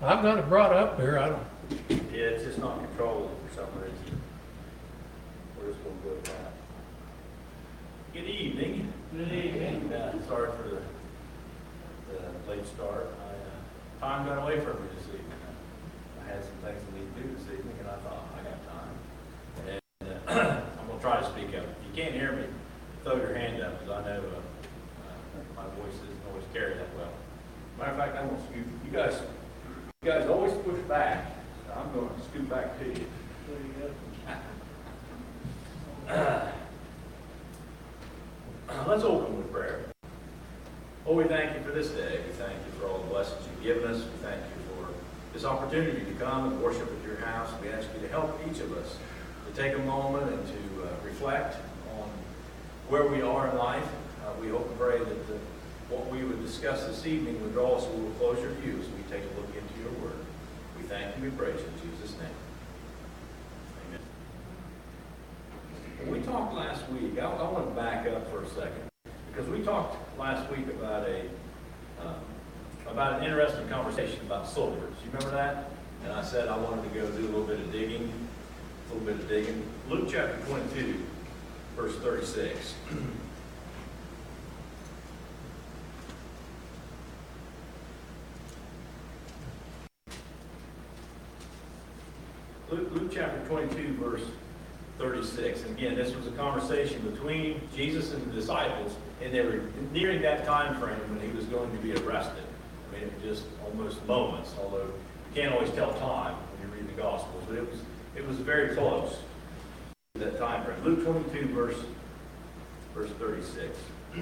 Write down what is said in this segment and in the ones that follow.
I've got it brought up here. I don't. Yeah, it's just not controlled for some reason. We're just going to go with that. Good evening. Good evening. Sorry for the late start. Time got away from me this evening. I had some things I need to do this evening, and I thought, I got time. And I'm going to try to speak up. If you can't hear me, throw your hand up, because I know my voice isn't always carried that well. Matter of fact, I'm going to scoot. You guys always push back. So I'm going to scoot back to you. Let's open with prayer. Lord, we thank you for this day. We thank you for all the blessings you've given us. We thank you for this opportunity to come and worship at your house. We ask you to help each of us to take a moment and to reflect on where we are in life. We hope and pray that what we would discuss this evening would draw us a little closer to you as we take a look into your word. We thank you and praise you in Jesus' name. Amen. When we talked last week, I want to back up for a second, because we talked last week about an interesting conversation about swords. You remember that? And I said I wanted to go do a little bit of digging. Luke chapter 22, verse 36. Luke chapter 22, verse 36. And again, this was a conversation between Jesus and the disciples, and they were nearing that time frame when he was going to be arrested. I mean, it was just almost moments, although you can't always tell time when you read the Gospels, but it was very close to that time frame. Luke 22, verse 36.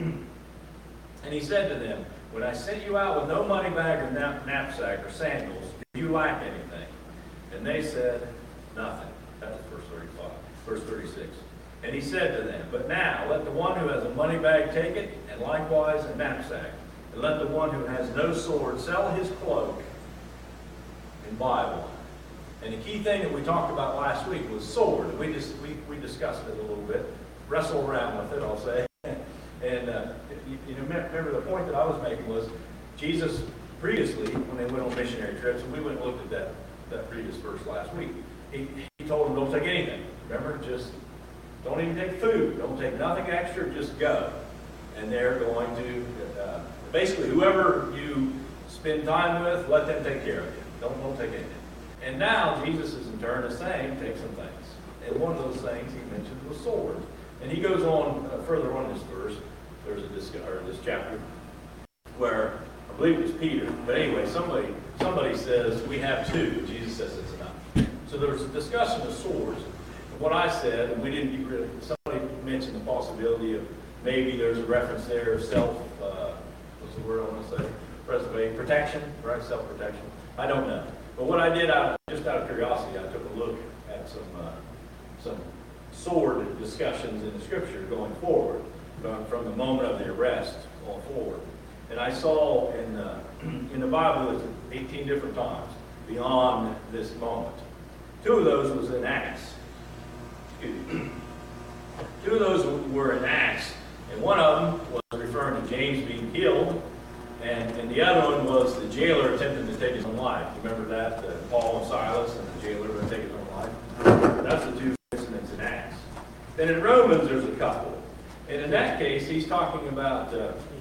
And he said to them, "When I sent you out with no money bag or knapsack or sandals, do you lack anything?" And they said, "Nothing." That was verse 35. Verse 36. And he said to them, "But now let the one who has a money bag take it, and likewise a knapsack. And let the one who has no sword sell his cloak and buy one." And the key thing that we talked about last week was sword. We discussed it a little bit, wrestle around with it, I'll say. And remember the point that I was making was Jesus previously, when they went on missionary trips, and we went and looked at that previous verse last week, he told them, don't take anything. Remember, just don't even take food. Don't take nothing extra, just go. And they're going to, basically, whoever you spend time with, let them take care of you. Don't take anything. And now Jesus is in turn saying, take some things. And one of those things he mentioned was sword. And he goes on further on in this verse. There's this chapter where I believe it was Peter, but anyway, somebody says we have two. Jesus says it's enough. So there was a discussion of swords. And what I said, and we didn't get rid of it, somebody mentioned the possibility of maybe there's a reference there of what's the word I want to say? Protection, right? Self-protection. I don't know. But what I did, just out of curiosity, I took a look at some sword discussions in the scripture going forward, from the moment of the arrest going forward. And I saw in the Bible, it's 18 different times beyond this moment. Two of those was in Acts. Two of those were in Acts, and one of them was referring to James being killed, and the other one was the jailer attempting to take his own life. You remember that? Paul and Silas and the jailer were taking his own life. That's the two incidents in Acts. Then in Romans, there's a couple. And in that case, he's talking about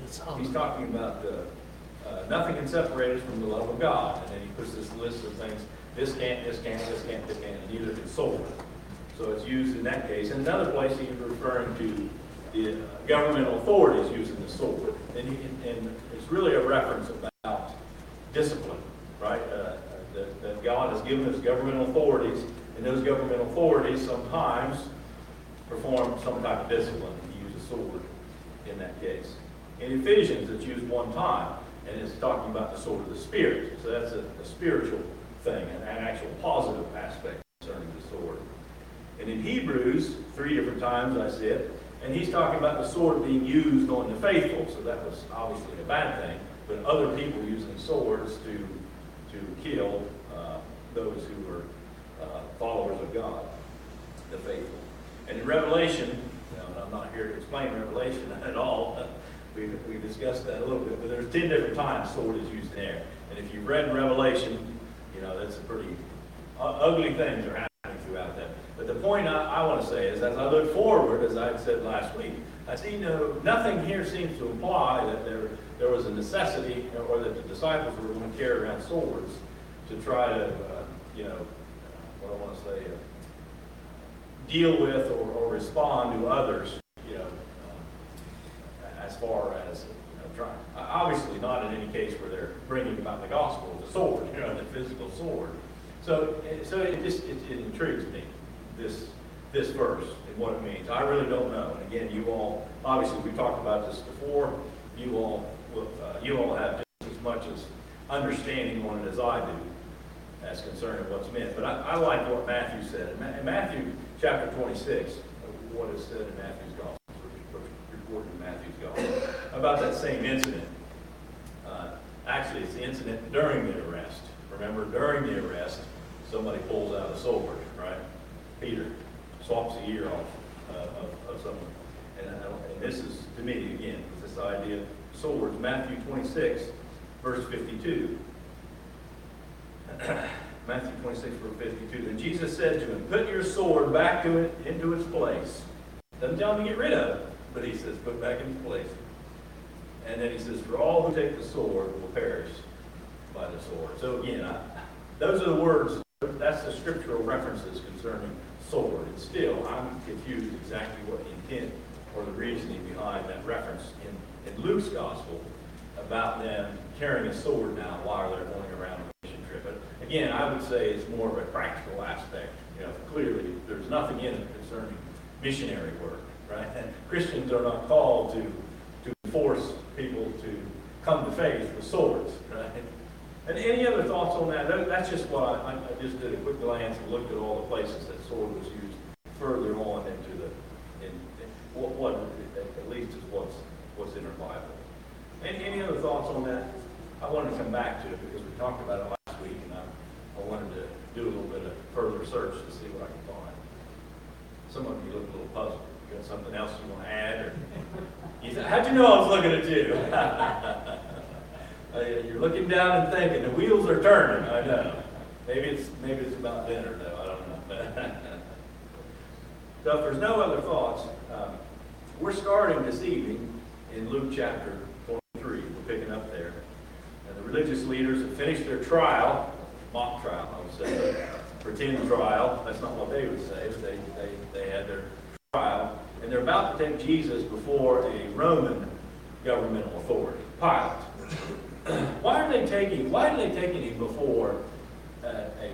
nothing can separate us from the love of God. And then he puts this list of things. This can't, and neither can sword. So it's used in that case. In another place, he's referring to the governmental authorities using the sword. And it's really a reference about discipline, right? That God has given us governmental authorities, and those governmental authorities sometimes perform some type of discipline. He used a sword in that case. In Ephesians, it's used one time, and it's talking about the sword of the Spirit. So that's a spiritual thing, an actual positive aspect concerning the sword. And in Hebrews, 3 different times I see it, and he's talking about the sword being used on the faithful. So that was obviously a bad thing, but other people using swords to kill those who were followers of God, the faithful. And in Revelation, and I'm not here to explain Revelation at all. We discussed that a little bit, but there's 10 different times sword is used there. And if you've read Revelation, it's a pretty ugly things are happening throughout that. But the point I want to say is, as I look forward, as I said last week, I see nothing here seems to imply that there was a necessity, or that the disciples were going to carry around swords to try to, what I want to say, deal with or respond to others, as far as trying. Obviously, not in any case where they're bringing about the gospel with a sword, the physical sword. So it intrigues me, this verse and what it means. I really don't know. And again, you all, obviously, we talked about this before. You all have just as much as understanding on it as I do, as concerning what's meant. But I like what Matthew said. In Matthew chapter 26, what is said in Matthew's gospel, recorded in Matthew's gospel, about that same incident. Actually, it's the incident during the arrest. Remember, during the arrest, somebody pulls out a sword, right? Peter swaps the ear off of someone. And this is, to me, again, this idea of swords. Matthew 26, verse 52. Matthew 26, verse 52. And Jesus said to him, put your sword back into its place. Doesn't tell him to get rid of it, but he says, put it back in its place. And then he says, for all who take the sword will perish by the sword. So again, those are the words, that's the scriptural references concerning sword. And still, I'm confused exactly what the intent or the reasoning behind that reference in Luke's gospel about them carrying a sword now while they're going around a mission trip. But again, I would say it's more of a practical aspect. Clearly, there's nothing in it concerning missionary work, right? And Christians are not called to force people to come to faith with swords, right? And any other thoughts on that? That's just what I just did a quick glance and looked at all the places that sword was used further on into what at least is what's in our Bible. Any other thoughts on that? I wanted to come back to it because we talked about it last week, and I wanted to do a little bit of further search to see what I can find. Some of you look a little puzzled. You got something else you want to add? Or how'd you know I was looking at you? You're looking down and thinking, the wheels are turning. I know. Maybe it's about dinner, though. I don't know. So if there's no other thoughts, we're starting this evening in Luke chapter 23. We're picking up there. And the religious leaders have finished their trial, mock trial, I would say, pretend trial. That's not what they would say, but they had their trial. And they're about to take Jesus before a Roman governmental authority, Pilate. Why are they taking him before a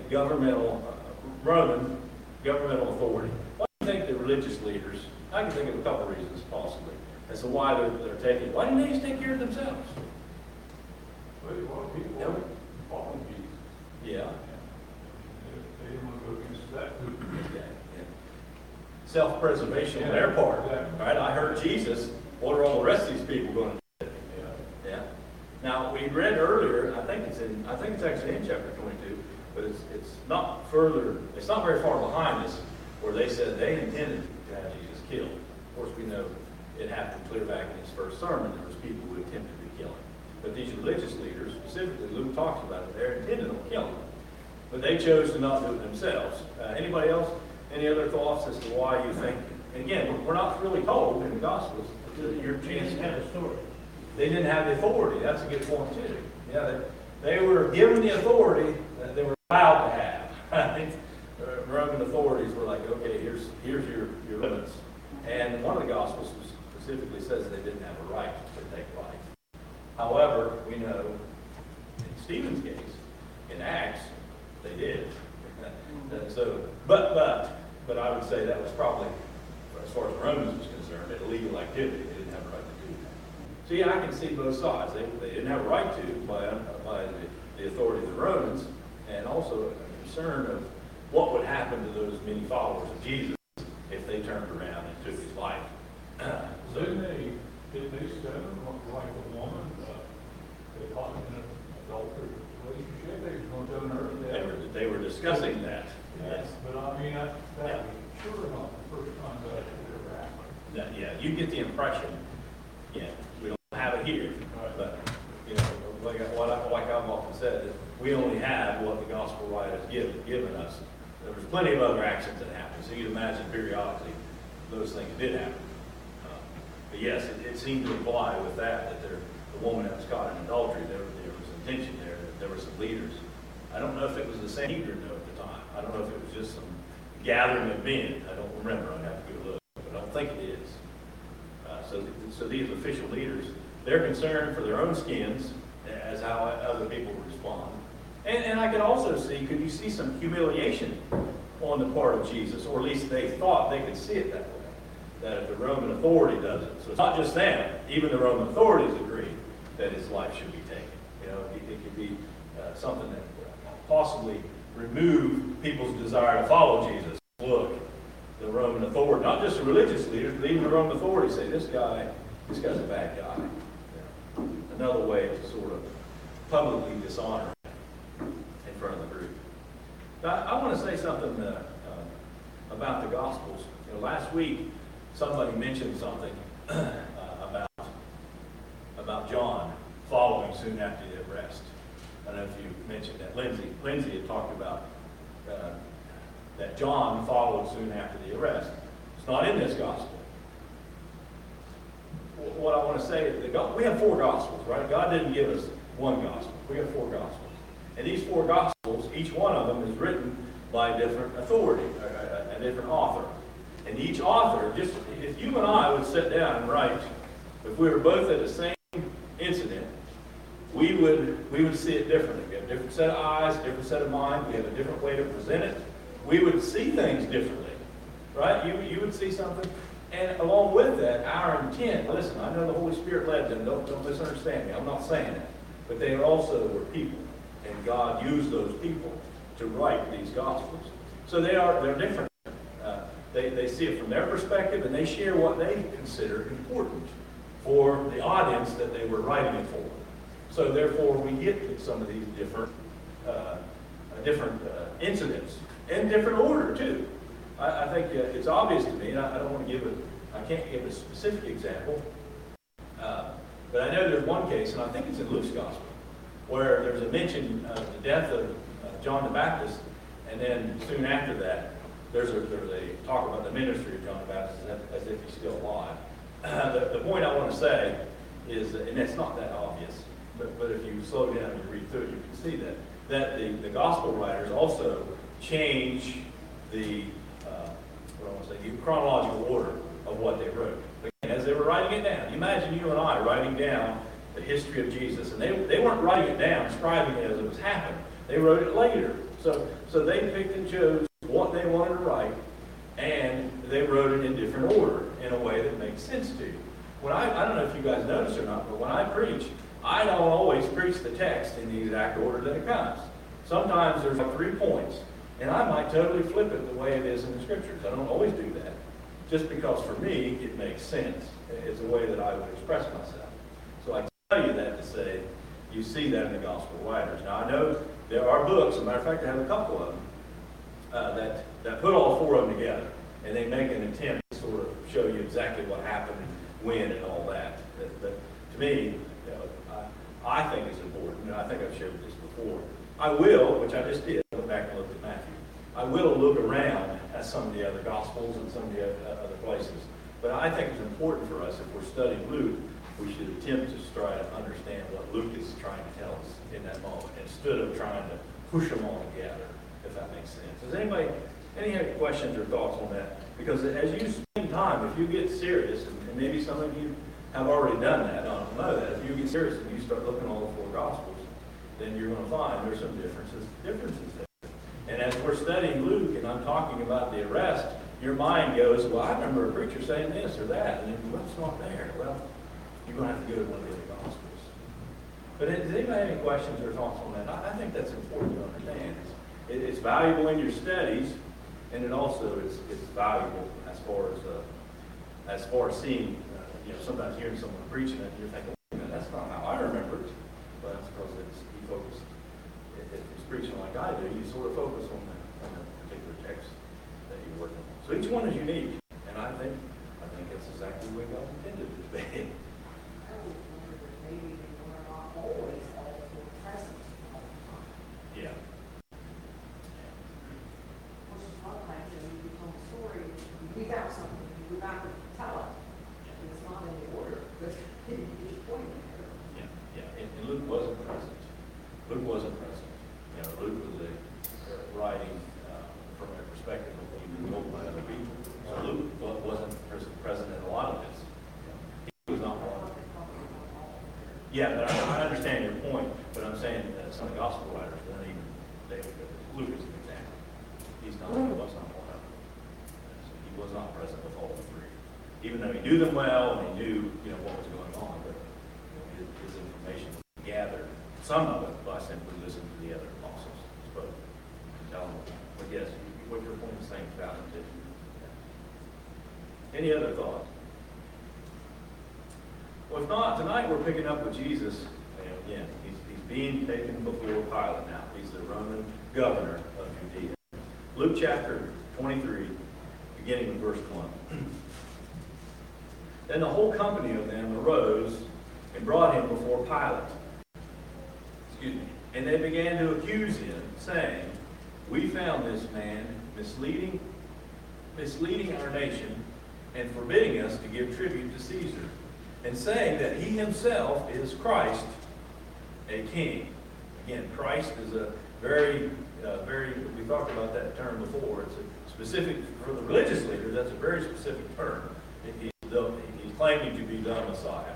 Roman governmental authority? Why do you think the religious leaders, I can think of a couple of reasons possibly, as to why they're taking, why didn't they just take care of themselves? Well, a lot of people are following Jesus. Yeah. They didn't want to go against that group. Yeah. Self-preservation on their part, right? I heard Jesus. What are all the rest of these people going to do? Yeah. Now we read earlier. I think it's actually in chapter 22, but it's not further. It's not very far behind this, where they said they intended to have Jesus killed. Of course, we know it happened clear back in his first sermon. There was people who attempted to kill him, but these religious leaders, specifically Luke talks about it, they're intended on killing him, but they chose to not do it themselves. Anybody else? Any other thoughts as to why you think? And again, we're not really told in the Gospels your chance to have a story. They didn't have the authority. That's a good point too. Yeah, they were given the authority that they were allowed to have. I think Roman authorities were like, okay, here's your limits. And one of the Gospels specifically says they didn't have a right to take life. However, we know in Stephen's case, in Acts, they did. So, but I would say that was probably, as far as the Romans was concerned, an illegal activity. They didn't have a right to do that. So yeah, I can see both sides. They didn't have a right to by the authority of the Romans, and also a concern of what would happen to those many followers of Jesus if they turned around and took his life. So didn't they set him like a woman? They caught him in an adultery relationship. They was going to tell her that. They were discussing that. Yes, but I mean, that was sure not the first time that ever happened. Yeah, you get the impression. Yeah, we don't have it here, but like I've often said, we only have add what the gospel writer has given us. There was plenty of other actions that happened, so you'd imagine periodically those things did happen. But yes, it seemed to imply with that the woman that was caught in adultery, there was intention there, that there were some leaders. I don't know if it was the same leader though at the time. I don't know if it was just some gathering of men. I don't remember. I'd have to go look, but I don't think it is. So these official leaders, they're concerned for their own skins as how other people respond. And I could also see, could you see some humiliation on the part of Jesus, or at least they thought they could see it that way, that if the Roman authority does it. So it's not just them, even the Roman authorities agree that his life should be taken. You know, it could be something that possibly remove people's desire to follow Jesus. Look, the Roman authority, not just the religious leaders, but even the Roman authorities say, this guy's a bad guy. You know, another way to sort of publicly dishonor him in front of the group. Now, I want to say something about the Gospels. You know, last week, somebody mentioned something about John following soon after the arrest. I don't know if you mentioned that. Lindsay had talked about that John followed soon after the arrest. It's not in this gospel. What I want to say is that we have 4 gospels, right? God didn't give us one gospel. We have 4 gospels. And these 4 gospels, each one of them is written by a different authority, a different author. And each author, just if you and I would sit down and write, if we were both at the same incident, we would see it differently. We have a different set of eyes, a different set of mind. We have a different way to present it. We would see things differently, right? You would see something. And along with that, our intent, listen, I know the Holy Spirit led them. Don't misunderstand me. I'm not saying that. But they also were people. And God used those people to write these Gospels. So they're different. They see it from their perspective, and they share what they consider important for the audience that they were writing it for. So therefore, we get some of these different incidents in different order too. I think it's obvious to me, and I don't want to I can't give a specific example, but I know there's one case, and I think it's in Luke's Gospel, where there's a mention of the death of John the Baptist, and then soon after that, there's a talk about the ministry of John the Baptist as if he's still alive. The point I want to say is, and it's not that obvious, but if you slow down and read through it, you can see that the gospel writers also change the chronological order of what they wrote. Again, as they were writing it down, imagine you and I writing down the history of Jesus, and they weren't writing it down, scribing it as it was happening. They wrote it later. So they picked and chose what they wanted to write, and they wrote it in different order in a way that makes sense to you. I don't know if you guys notice or not, but when I preach, I don't always preach the text in the exact order that it comes. Sometimes there's like 3 points, and I might totally flip it the way it is in the Scriptures. I don't always do that, just because for me it makes sense. It's a way that I would express myself. So I tell you that to say, you see that in the gospel writers. Now I know there are books, as a matter of fact I have a couple of them, that put all 4 of them together, and they make an attempt to sort of show you exactly what happened and when and all that. But to me, I think it's important, and I think I've shared this before. I will, which I just did, I went back and looked at Matthew. I will look around at some of the other Gospels and some of the other places. But I think it's important for us, if we're studying Luke, we should attempt to try to understand what Luke is trying to tell us in that moment, instead of trying to push them all together, if that makes sense. Does anybody, any questions or thoughts on that? Because as you spend time, if you get serious, and maybe some of you have already done that, I don't know that, if you get serious and you start looking at all the 4 Gospels, then you're going to find there's some differences there. And as we're studying Luke, and I'm talking about the arrest, your mind goes, well, I remember a preacher saying this or that, and then, well, it's not there. Well, you're going to have to go to one of the other Gospels. But does anybody have any questions or thoughts on that? I think that's important to understand. It's valuable in your studies, and it also is valuable as far as seeing, sometimes hearing someone preaching it, and you're thinking, wait a minute, that's not how I remember it. But that's because you focus. If it's preaching like I do, you sort of focus on the particular text that you're working on. So each one is unique, and I think that's exactly the way God intended it to be. I would wonder if maybe they were not always all 4 present all the time. Yeah. Yeah, but I understand your point, but I'm saying that some gospel writers weren't even, Luke is an example. He was not one of them. He was not present with all the three. Even though he knew them well and he knew, what was going on, but his information was gathered, some of it, by simply listening to the other apostles. But yes, what your point is saying about it too. Any other thoughts? Well, if not, tonight we're picking up with Jesus. Again, he's being taken before Pilate now. He's the Roman governor of Judea. Luke chapter 23, beginning with verse 1. Then the whole company of them arose and brought him before Pilate. And they began to accuse him, saying, "We found this man misleading our nation and forbidding us to give tribute to Caesar, and saying that he himself is Christ, a king." Again, Christ is a very, we talked about that term before. It's a specific, for the religious leaders, that's a very specific term. He's claiming to be the Messiah,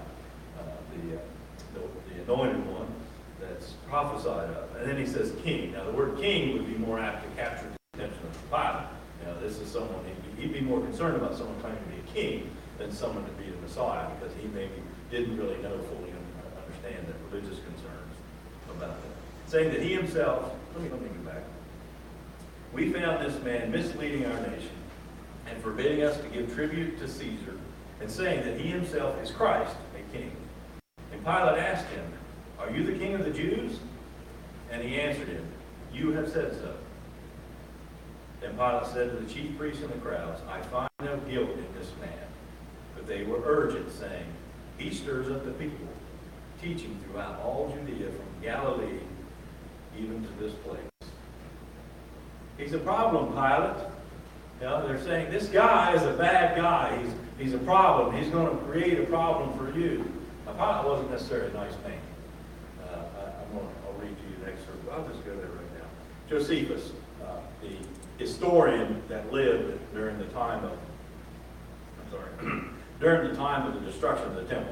the anointed one that's prophesied of. And then he says king. Now, the word king would be more apt to capture the attention of the Bible. This is someone, he'd be more concerned about someone claiming to be a king than someone to be the Messiah, because he maybe didn't really know fully understand the religious concerns about it. Saying that he himself, let me go back. "We found this man misleading our nation and forbidding us to give tribute to Caesar, and saying that he himself is Christ, a king. And Pilate asked him, 'Are you the king of the Jews?' And he answered him, 'You have said so.' Then Pilate said to the chief priests and the crowds, 'I find no guilt in this man.' But they were urgent, saying, 'He stirs up the people, teaching throughout all Judea from Galilee even to this place.'" He's a problem, Pilate. They're saying, this guy is a bad guy. He's a problem. He's going to create a problem for you. Now, Pilate wasn't necessarily a nice man. I'll read to you the excerpt. I'll just go there right now. Josephus, the historian that lived during the time of, during the time of the destruction of the temple.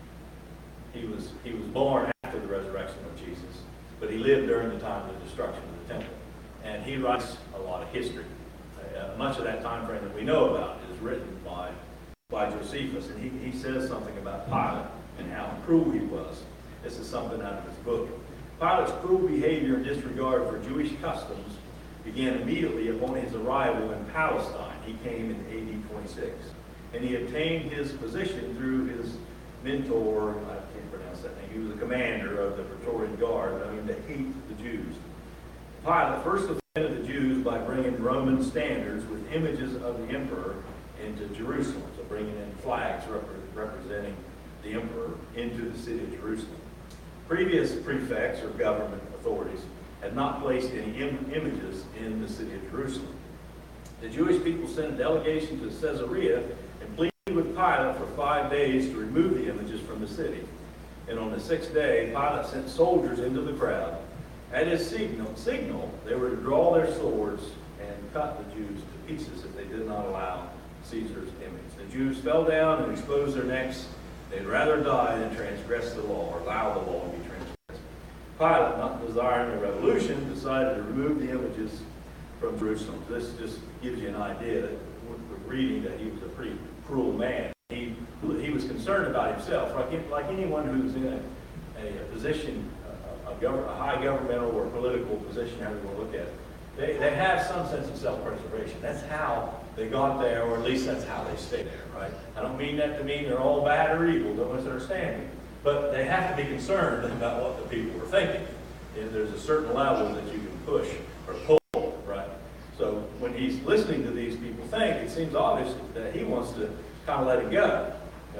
He was born after the resurrection of Jesus, but he lived during the time of the destruction of the temple. And he writes a lot of history. Much of that time frame that we know about is written by Josephus, and he says something about Pilate and how cruel he was. This is something out of his book. Pilate's cruel behavior and disregard for Jewish customs began immediately upon his arrival in Palestine. He came in AD 26, and he obtained his position through his mentor. I can't pronounce that name. He was the commander of the Praetorian Guard, known to hate the Jews. Pilate first offended the Jews by bringing Roman standards with images of the emperor into Jerusalem, so bringing in flags representing the emperor into the city of Jerusalem. Previous prefects or government authorities had not placed any images in the city of Jerusalem. The Jewish people sent a delegation to Caesarea and pleaded with Pilate for 5 days to remove the images from the city. And on the 6th day, Pilate sent soldiers into the crowd. At his signal, they were to draw their swords and cut the Jews to pieces if they did not allow Caesar's image. The Jews fell down and exposed their necks. They'd rather die than transgress the law or allow the law to be transgressed. Pilate, not desiring a revolution, decided to remove the images from Jerusalem. This just gives you an idea that we're reading that he was a pretty cruel man. He was concerned about himself, like anyone who's in a position, a high governmental or political position, however you want to look at it. They have some sense of self-preservation. That's how they got there, or at least that's how they stay there, right? I don't mean that to mean they're all bad or evil, don't misunderstand me. But they have to be concerned about what the people are thinking. And there's a certain level that you can push or pull, right? So when he's listening to these people think, it seems obvious that he wants to kind of let it go.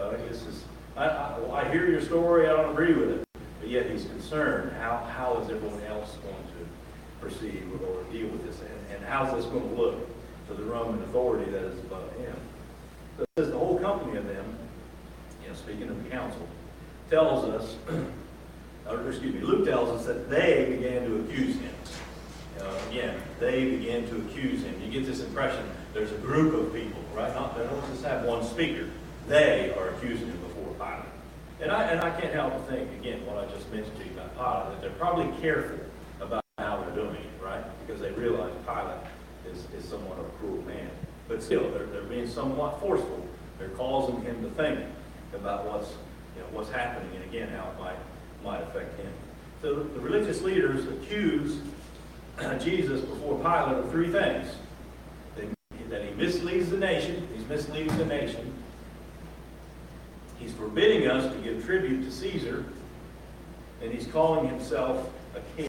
I hear your story, I don't agree with it. But yet he's concerned, how is everyone else going to perceive or deal with this? And how's this going to look to the Roman authority that is above him? So it says the whole company of them, speaking of the council, tells us, Luke tells us that they began to accuse him. Again, they began to accuse him. You get this impression there's a group of people, right? They don't just have one speaker. They are accusing him before Pilate. And I can't help but think, again, what I just mentioned to you about Pilate, that they're probably careful about how they're doing it, right? Because they realize Pilate is somewhat of a cruel man. But still, they're being somewhat forceful. They're causing him to think about what's happening, and again, how it might affect him. So the religious leaders accuse Jesus before Pilate of three things. That he misleads the nation. He's misleading the nation. He's forbidding us to give tribute to Caesar. And he's calling himself a king.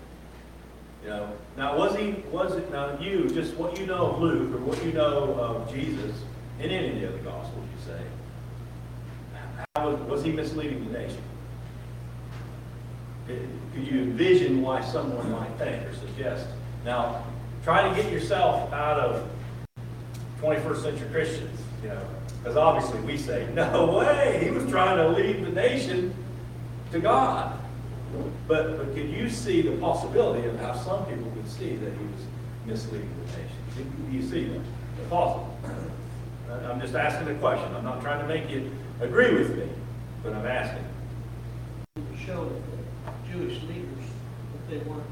Now just what you know of Luke, or what you know of Jesus, in any of the other Gospels, you say, how was he misleading the nation? Could you envision why someone might think or suggest? Now, try to get yourself out of 21st century Christians, because obviously we say, no way, he was trying to lead the nation to God. But can you see the possibility of how some people could see that he was misleading the nation? Do you see that? It's possible. I'm just asking a question. I'm not trying to make you agree with me, but I'm asking. To show the Jewish leaders that they weren't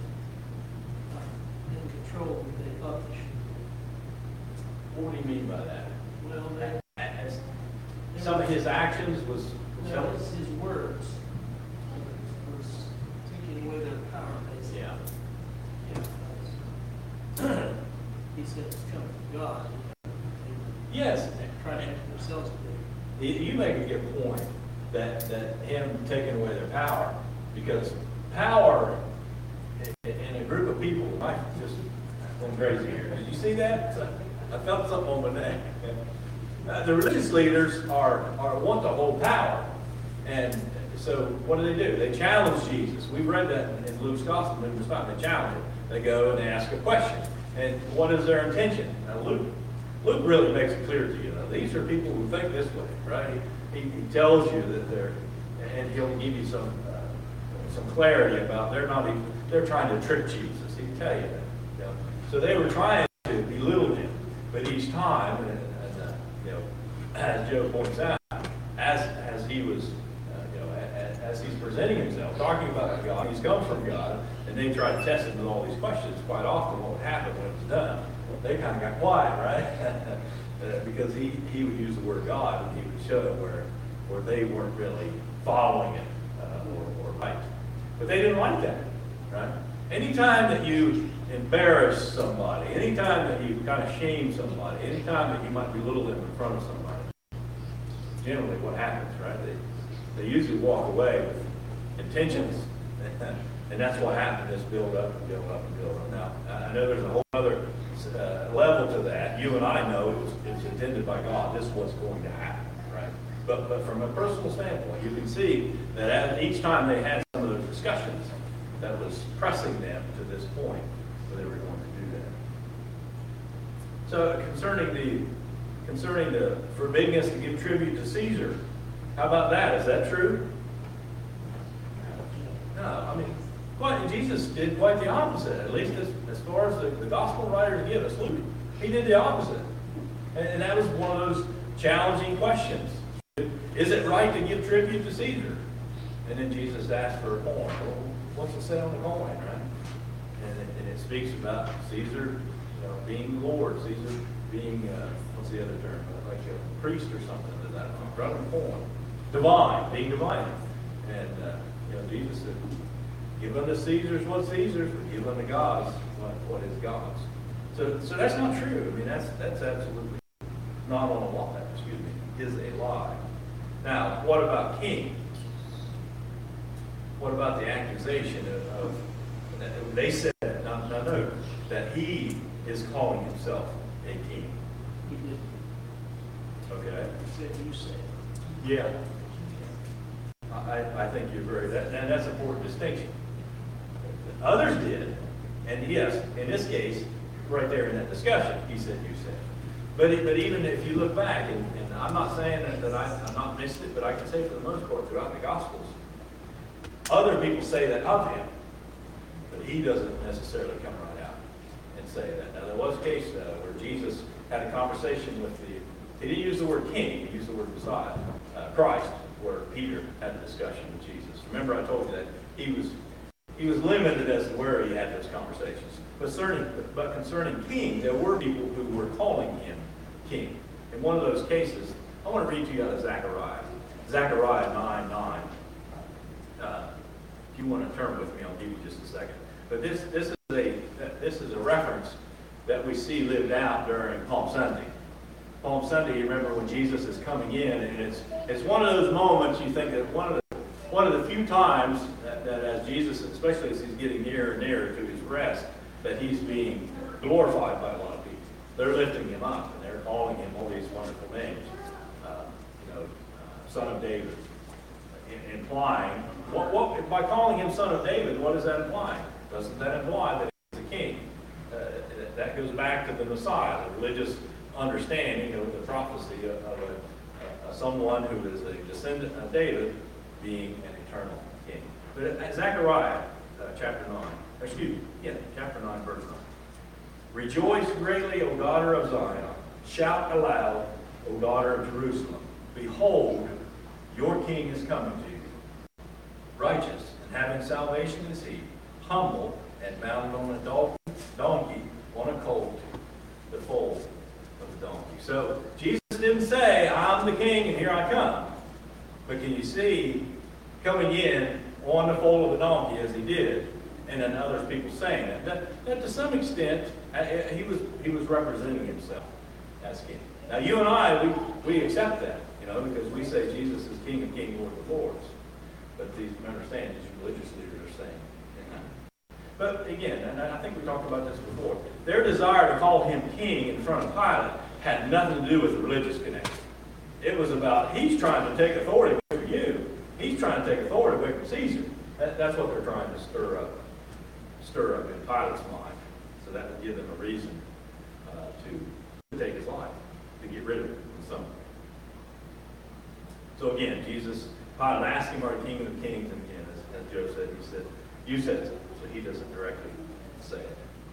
in control of what they thought they should. What do you mean by that? Well, Some of his actions was his words was taking away their power, basically. Yeah. He said it's coming from God. Yes. They try to make themselves big. You make a good point that him taking away their power, because power in a group of people might just went crazy here. Did you see that? I felt something on my neck. The religious leaders want to hold power, and so what do? They challenge Jesus. We read that in Luke's Gospel. They challenge him. They go and they ask a question, and what is their intention? Now Luke really makes it clear to you. These are people who think this way, right? He tells you that and he'll give you some clarity about they're trying to trick Jesus. He can tell you that. So they were trying to belittle him, but each time, as Joe points out, as he was, as he's presenting himself, talking about God, he's come from God, and they tried to test him with all these questions. Quite often, what would happen when it was done, they kind of got quiet, right? Because he would use the word God, and he would show where they weren't really following it or right. But they didn't like that, right? Anytime that you embarrass somebody, anytime that you kind of shame somebody, anytime that you might belittle them in front of somebody, generally what happens, right? They usually walk away with intentions, and that's what happened, is build up and build up and build up. Now, I know there's a whole other level to that. You and I know it was intended by God. This was going to happen, right? But from a personal standpoint, you can see that each time they had some of those discussions, that was pressing them to this point where they were going to do that. So concerning the forbidding us to give tribute to Caesar, how about that? Is that true? No, Jesus did quite the opposite, at least as far as the gospel writers give us. Luke, he did the opposite. And that was one of those challenging questions. Is it right to give tribute to Caesar? And then Jesus asked for a coin. Well, what's it say on the coin, right? And it speaks about Caesar being Lord, Caesar being, what's the other term? Like a priest or something to that effect, rather than coin. Divine, being divine. And Jesus said, give unto Caesar's what Caesar's, but give unto God's what is God's. So that's not true. That's absolutely not on a lie, is a lie. Now, what about king? What about the accusation of they said, now note, that he is calling himself a king. He did. Okay? He said, you said. Yeah. I think you're and that's an important distinction. Others did, and yes, in this case, right there in that discussion, he said, you said. But even if you look back, and I'm not saying that I'm not missed it, but I can say for the most part throughout the Gospels, other people say that of him, but he doesn't necessarily come right out and say that. Now, there was a case where Jesus had a conversation with he didn't use the word king, he used the word Messiah, Christ. where Peter had a discussion with Jesus. Remember I told you that he was limited as to where he had those conversations. But concerning king, there were people who were calling him king. In one of those cases, I want to read to you out of Zechariah. Zechariah 9:9. If you want to turn with me, I'll give you just a second. But this is a reference that we see lived out during Palm Sunday. Palm Sunday, you remember when Jesus is coming in, and it's one of those moments you think that one of the few times that as Jesus, especially as he's getting nearer and nearer to his rest, that he's being glorified by a lot of people. They're lifting him up, and they're calling him all these wonderful names. Son of David, implying, by calling him Son of David, what does that imply? Doesn't that imply that he's a king? That goes back to the Messiah, the religious understanding of the prophecy of someone who is a descendant of David being an eternal king. But Zechariah chapter 9, verse 9. Rejoice greatly, O daughter of Zion. Shout aloud, O daughter of Jerusalem. Behold, your king is coming to you. Righteous and having salvation is he, humble and mounted on a donkey on a colt, the foal of the donkey. So Jesus didn't say, I'm the king and here I come. But can you see coming in on the foal of the donkey as he did, and then others people saying that to some extent he was representing himself as king. Now you and I, we accept that, because we say Jesus is King of Kings, Lord of Lords. But these understand these religious leaders are saying. But again, and I think we talked about this before, their desire to call him king in front of Pilate had nothing to do with the religious connection. It was about, he's trying to take authority away from you. He's trying to take authority away from Caesar. That's what they're trying to stir up in Pilate's mind. So that would give them a reason to take his life, to get rid of him in some way. So again, Pilate asked him, are you King of the Kings? And again, as Joe said, he said, you said so. So he doesn't directly say it.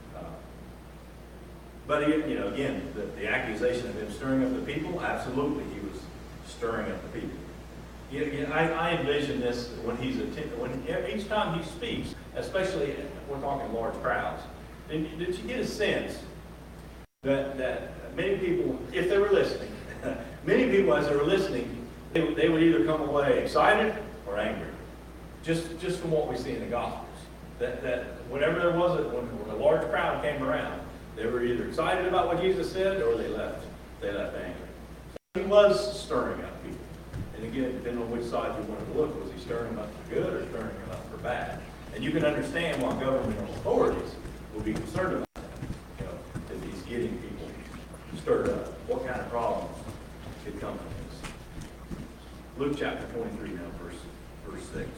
But again, the accusation of him stirring up the people, absolutely, he was stirring up the people. I envision this when each time he speaks, especially we're talking large crowds. Did you get a sense that many people, if they were listening, many people as they were listening, they would either come away excited or angry, just from what we see in the Gospels. That whenever there was when a large crowd came around, they were either excited about what Jesus said or they left angry. So he was stirring up people. And again, depending on which side you wanted to look, was he stirring them up for good or stirring them up for bad? And you can understand why governmental authorities will be concerned about that. If he's getting people stirred up, what kind of problems could come from this? Luke chapter 23 now, verse 6.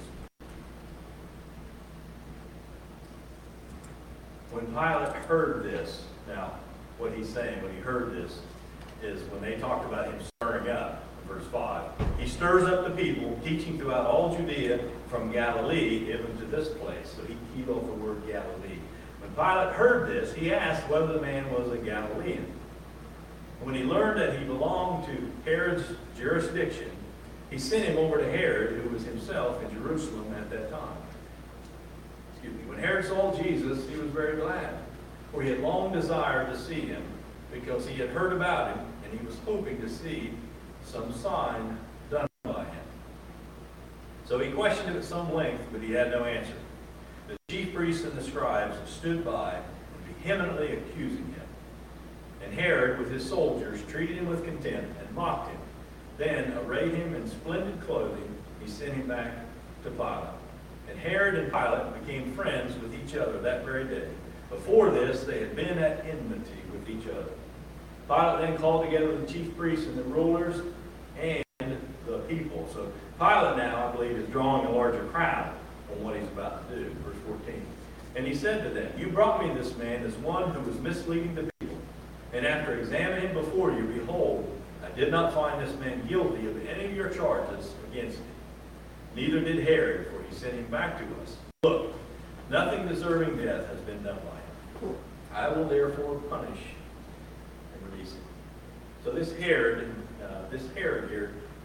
When Pilate heard this, now what he's saying when he heard this is when they talked about him stirring up, in verse 5, he stirs up the people, teaching throughout all Judea from Galilee even to this place. So he keyed off the word Galilee. When Pilate heard this, he asked whether the man was a Galilean. When he learned that he belonged to Herod's jurisdiction, he sent him over to Herod, who was himself in Jerusalem at that time. When Herod saw Jesus, he was very glad, for he had long desired to see him, because he had heard about him, and he was hoping to see some sign done by him. So he questioned him at some length, but he had no answer. The chief priests and the scribes stood by, vehemently accusing him. And Herod, with his soldiers, treated him with contempt and mocked him. Then, arrayed him in splendid clothing, he sent him back to Pilate. And Herod and Pilate became friends with each other that very day. Before this, they had been at enmity with each other. Pilate then called together the chief priests and the rulers and the people. So Pilate now, I believe, is drawing a larger crowd on what he's about to do. Verse 14. And he said to them, you brought me this man as one who was misleading the people. And after examining him before you, behold, I did not find this man guilty of any of your charges against him. Neither did Herod, for he sent him back to us. Look, nothing deserving death has been done by him. I will therefore punish and release him. So this Herod here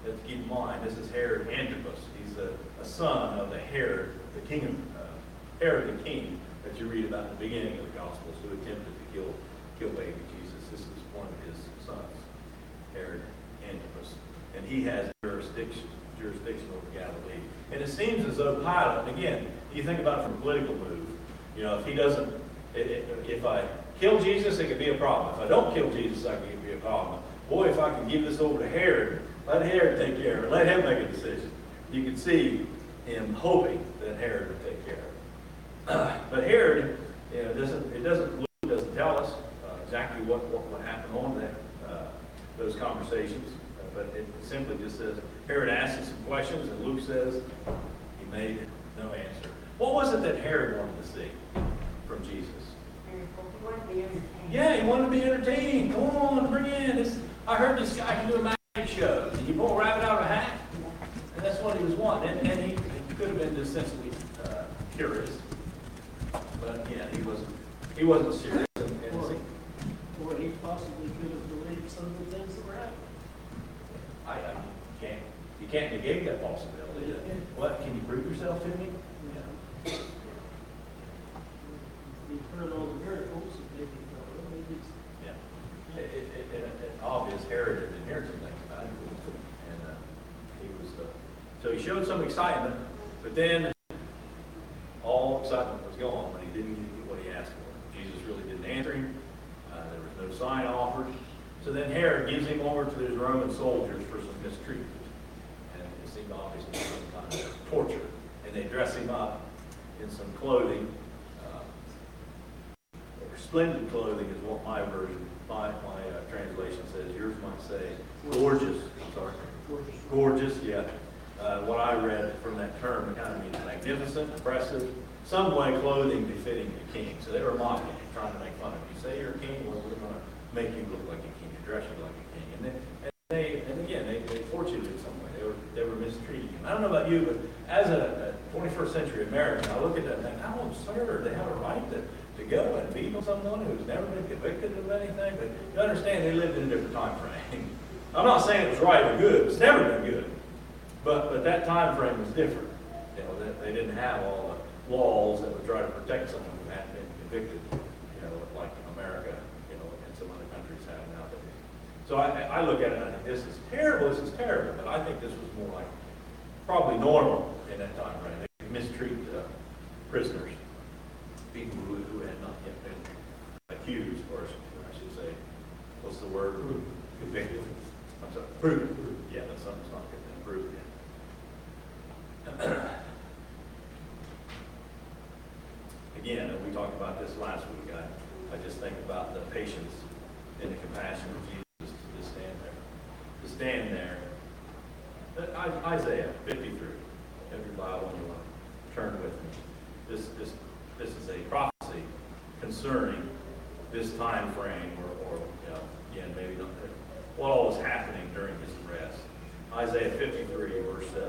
let's keep in mind, this is Herod Antipas. He's a son of the Herod, the king of, Herod the king that you read about in the beginning of the Gospels, who attempted to kill baby Jesus. This is one of his sons, Herod Antipas. And he has jurisdiction over Galilee. And it seems as though Pilate, and again, you think about it from a political move, you know, if he doesn't, if I kill Jesus, it could be a problem. If I don't kill Jesus, it could be a problem. Boy, if I can give this over to Herod, let Herod take care of it. Let him make a decision. You can see him hoping that Herod would take care of it. But Herod, you know, Luke doesn't tell us exactly what happened on that those conversations. But it simply just says, Herod asked him some questions, and Luke says he made no answer. What was it that Herod wanted to see from Jesus? He wanted to be entertained. Yeah, he wanted to be entertained. Come on, bring in this. I heard this guy can do a magic show. Did he pull a rabbit out of a hat? And that's what he was wanting. And he could have been just essentially curious. But yeah, he wasn't serious. Or he possibly could have believed some of the things that were happening. You can't negate that possibility. What? Can you prove yourself to me? Yeah. You've heard all the miracles, and maybe you thought, well, maybe it's... Yeah. It obvious Herod had been hearing some things about it. And he was, so he showed some excitement, but then all excitement was gone when he didn't get what he asked for. Jesus really didn't answer him. There was no sign offered. So then Herod gives him over to his Roman soldiers for some mistreatment. And it seemed obvious to be some kind of torture. And they dress him up in some clothing. Splendid clothing is what my version, my translation says. Yours might say gorgeous. I'm sorry. Gorgeous, yeah. What I read from that term, it kind of means magnificent, impressive, some way clothing befitting a king. So they were mocking him, trying to make fun of him. You say you're a king, well, we're going to make you look like a king, and dress you like a king. And again, they tortured him in some way. They were mistreating him. I don't know about you, but as a 21st century American, I look at that and think, how absurd. They have a right to go and beat on someone who's never been convicted of anything. But you understand, they lived in a different time frame. I'm not saying it was right or good. It's never been good. But that time frame was different. You know, they didn't have all the laws that would try to protect someone who had been convicted, you know, like America, you know, and some other countries have nowadays. So I look at it and I think, this is terrible, but I think this was more like probably normal in that time frame. They mistreat prisoners, people who had not yet been accused, or I should say, what's the word? Convicted. I'm sorry, proven. Yeah, that's something that's not been proven yet. Again, and we talked about this last week, I just think about the patience and the compassion of Jesus to stand there. Isaiah 53. Every Bible you want to turn with me. This is a prophecy concerning this time frame, or you know, again, maybe not what all was happening during his arrest. Isaiah 53, verse 7.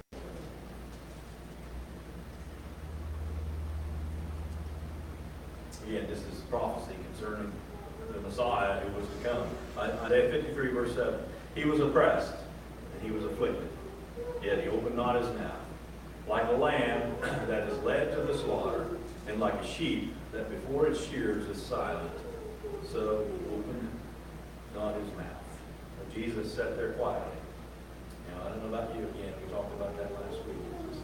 Again, this is prophecy concerning the Messiah who was to come. Isaiah 53, verse 7. He was oppressed, and he was afflicted, yet he opened not his mouth. Like a lamb that is led to the slaughter, and like a sheep that before its shears is silent, so he opened not his mouth. But Jesus sat there quietly. Now, I don't know about you again. We talked about that last week.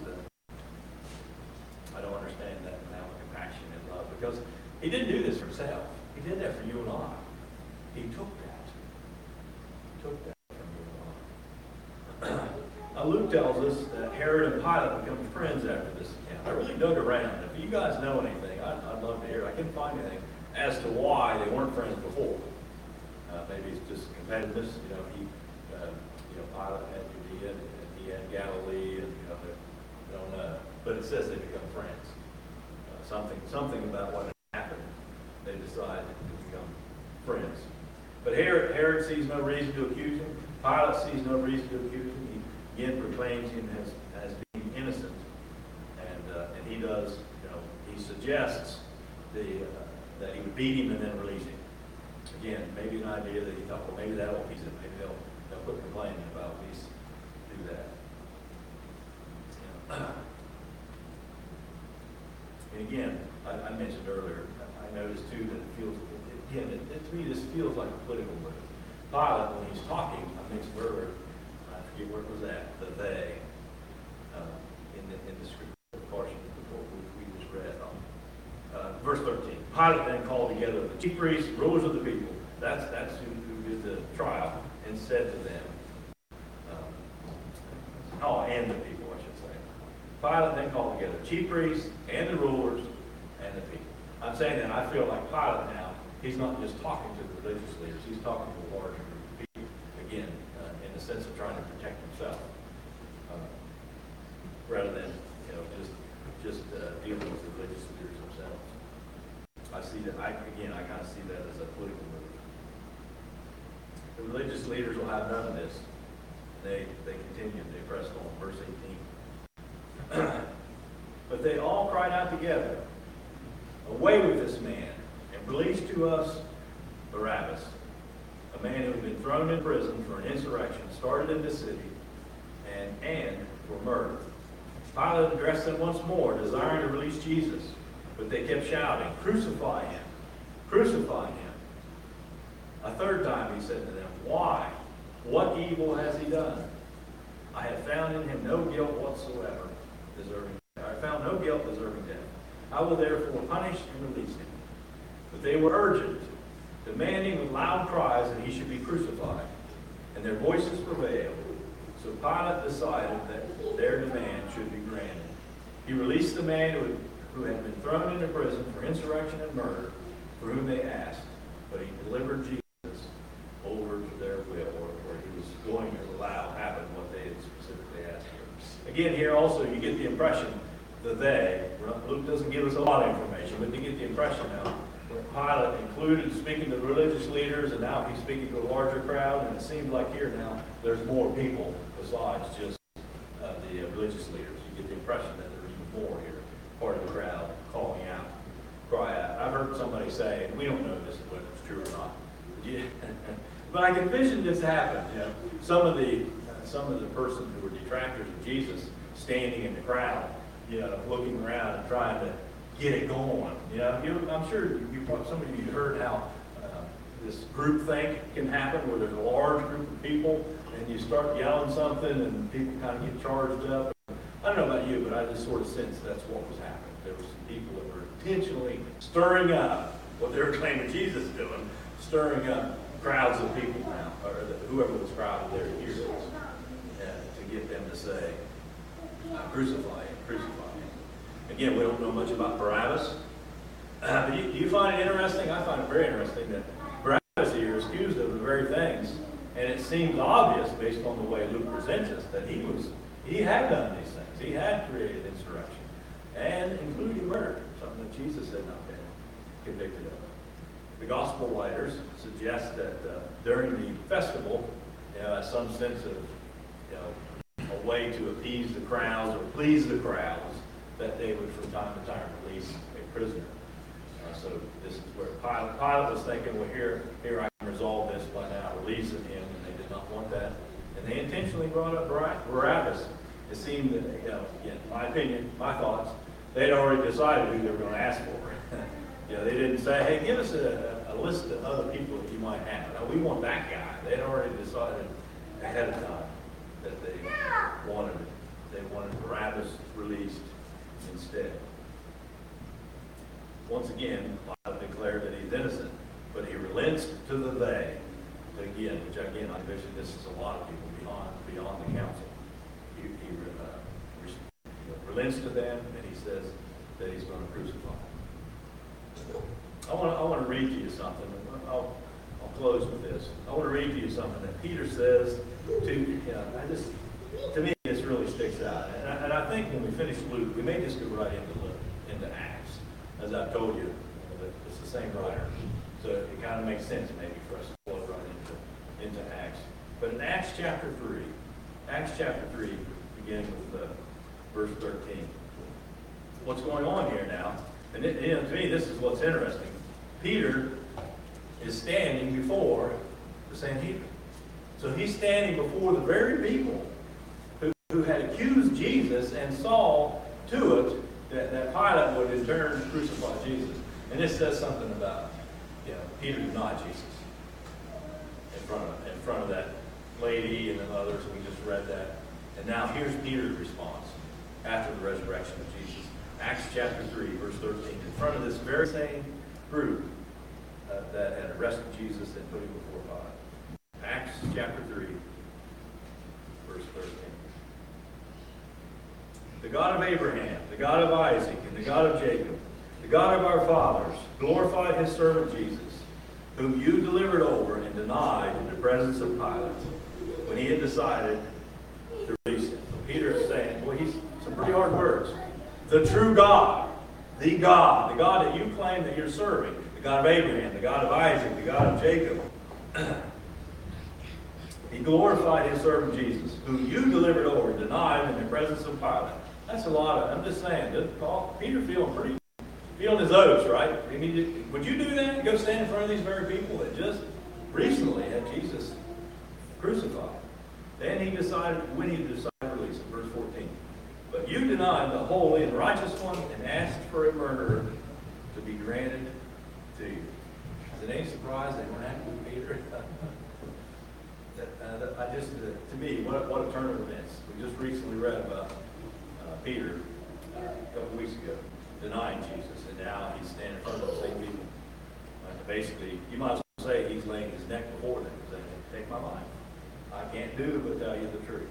I don't understand that now, compassion and love, because he didn't do this for himself. He did that for you and I. He took that. From you and I. Now, Luke tells us that Herod and Pilate become friends after this account. I really dug around. If you guys know anything, I'd love to hear. I couldn't find anything as to why they weren't friends before. Maybe it's just competitiveness. You know, Pilate had Judea and he had Galilee, and they don't know. But it says they become friends. Something about what happened, they decide to become friends. But Herod sees no reason to accuse him. Pilate sees no reason to accuse him. He again proclaims him as being innocent, and he does. You know, he suggests that he would beat him and then release him. Again, maybe an idea that he thought, well, maybe that will appease it. Maybe they'll quit complaining about these do that. And again, I mentioned earlier, I noticed too that it feels, again, to me this feels like a political move. Pilate, when he's talking, I mentioned earlier, I forget where it was at, the they, in the scripture portion of what we just read. Verse 13, Pilate then called together the chief priests, rulers of the people, that's who did the trial, and said to them, and the people, I should say. Pilate then called together the chief priests and the rulers and the people. I'm saying that I feel like Pilate now, he's not just talking to the religious leaders, he's talking to a larger group of people, again, in the sense of trying to protect himself, rather than, just dealing with the religious leaders themselves. I see that, I kind of see that as a political move. The religious leaders will have none of this. They continue, they pressed on, verse 18. But they all cried out together, "Away with this man, and release to us Barabbas, a man who had been thrown in prison for an insurrection started in the city, and for murder." Pilate addressed them once more, desiring to release Jesus, but they kept shouting, "Crucify him! Crucify him!" A third time he said to them, "Why? What evil has he done? I have found in him no guilt whatsoever deserving death. I have found no guilt deserving death. I will therefore punish and release him." But they were urgent, demanding with loud cries that he should be crucified, and their voices prevailed. So Pilate decided that their demand should be granted. He released the man who had been thrown into prison for insurrection and murder, for whom they asked, but he delivered Jesus over to their will, or he was going to allow happen what they had specifically asked for. Again, here also you get the impression that Luke doesn't give us a lot of information, but you get the impression now where Pilate included speaking to the religious leaders, and now he's speaking to a larger crowd, and it seems like here now there's more people besides just the religious leaders. You get the impression that there's even more here, part of the crowd calling out, cry out. I've heard somebody say, and we don't know this whether it's true or not, but I can envision this happen. Some of the persons who were detractors of Jesus standing in the crowd, looking around and trying to get it going. I'm sure some of you heard how this groupthink can happen, where there's a large group of people and you start yelling something and people kind of get charged up. I don't know about you, but I just sort of sensed that's what was happening. There were some people that were intentionally stirring up what they were claiming Jesus is doing, stirring up crowds of people now, or whoever was crowded there to hear this, to get them to say, "Crucify him, crucify him." Again, we don't know much about Barabbas. But do you find it interesting? I find it very interesting that Barabbas here is accused of the very things, and it seems obvious based on the way Luke presents us that he had done these things. He had created insurrection, and including murder, something that Jesus had not been convicted of. The gospel writers suggest that during the festival, some sense of a way to appease the crowds or please the crowds, that they would from time to time release a prisoner. So this is where Pilate was thinking, well, here I can resolve this by now releasing him, and they did not want that. And they intentionally brought up Barabbas. It seemed that, again, my opinion, my thoughts, they'd already decided who they were going to ask for. They didn't say, hey, give us a list of other people that you might have. No, we want that guy. They'd already decided ahead of time that they wanted Barabbas released instead. Once again, Pilate declared that he's innocent, but he relents to the they. Again, which again, I envision this is a lot of people beyond the council. He relents to them, and he says that he's going to crucify them. I want to read to you something. I'll close with this. I want to read to you something that Peter says to me, this really sticks out. And I think when we finish Luke, we may just go right into Acts. As I've told you, it's the same writer. So it kind of makes sense maybe for us to flow right into Acts. But in Acts chapter 3, beginning with verse 13. What's going on here now? And to me, this is what's interesting. Peter is standing before the Sanhedrin. So he's standing before the very people who had accused Jesus and saw to it that Pilate would in turn crucify Jesus. And this says something about, Peter denied Jesus in front of that lady and then others. We just read that. And now here's Peter's response after the resurrection of Jesus. Acts chapter 3, verse 13. In front of this very same group that had arrested Jesus and put him before Pilate. Acts chapter 3, verse 13. The God of Abraham, the God of Isaac, and the God of Jacob, the God of our fathers, glorified his servant Jesus, whom you delivered over and denied in the presence of Pilate, when he had decided to release him. So Peter is saying, boy, he's some pretty hard words. The true God, the God that you claim that you're serving, the God of Abraham, the God of Isaac, the God of Jacob. He glorified his servant Jesus, whom you delivered over and denied in the presence of Pilate. That's a lot of, I'm just saying, Peter feeling his oats, right? I mean, would you do that? Go stand in front of these very people that just recently had Jesus crucified. Then he decided, when he decided to release it, verse 14. But you denied the holy and righteous one and asked for a murderer to be granted to you. Is it any surprise they weren't happy with Peter? To me, what a turn of events. We just recently read about Peter a couple weeks ago denying Jesus, and now he's standing in front of those same people. Basically, you might as well say he's laying his neck before them, saying, "Take my life. I can't do but tell you the truth."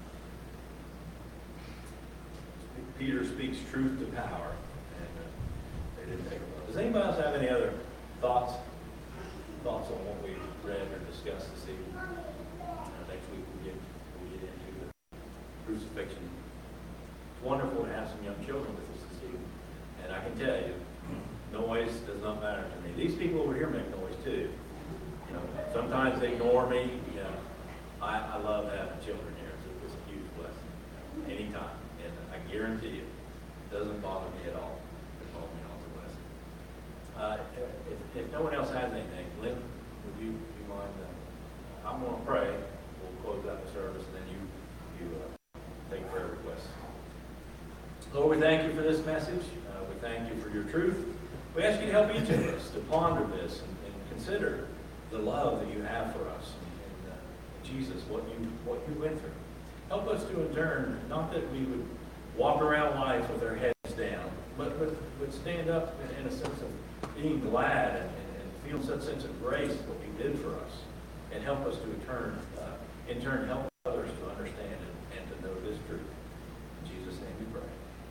Peter speaks truth to power, and they didn't take it. Does anybody else have any other thoughts on what we read or discussed this evening? Next week we'll get into the crucifixion. It's wonderful to have some young children with us this evening, and I can tell you, noise does not matter to me. These people over here make noise too. Sometimes they ignore me. I love having children here. It's a huge blessing. Anytime. And I guarantee you, it doesn't bother me at all. It calls me all the blessing. If no one else has anything, Lynn, would you mind? I'm going to pray. We'll close out the service, and then you take prayer requests. Lord, we thank you for this message. We thank you for your truth. We ask you to help each of us to ponder this and consider the love that you have for us. Jesus, what you went through. Help us to in turn, not that we would walk around life with our heads down, but stand up in a sense of being glad and feel such sense of grace of what you did for us, and help us to in turn help others to understand and to know this truth. In Jesus' name we pray.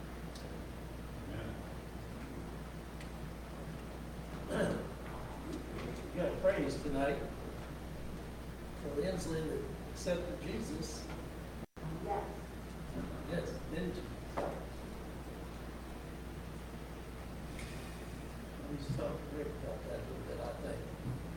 You got praise tonight for Lindsley that accepted Jesus. Yes. Yes, didn't you? We should talk to Rick about that a little bit, I think.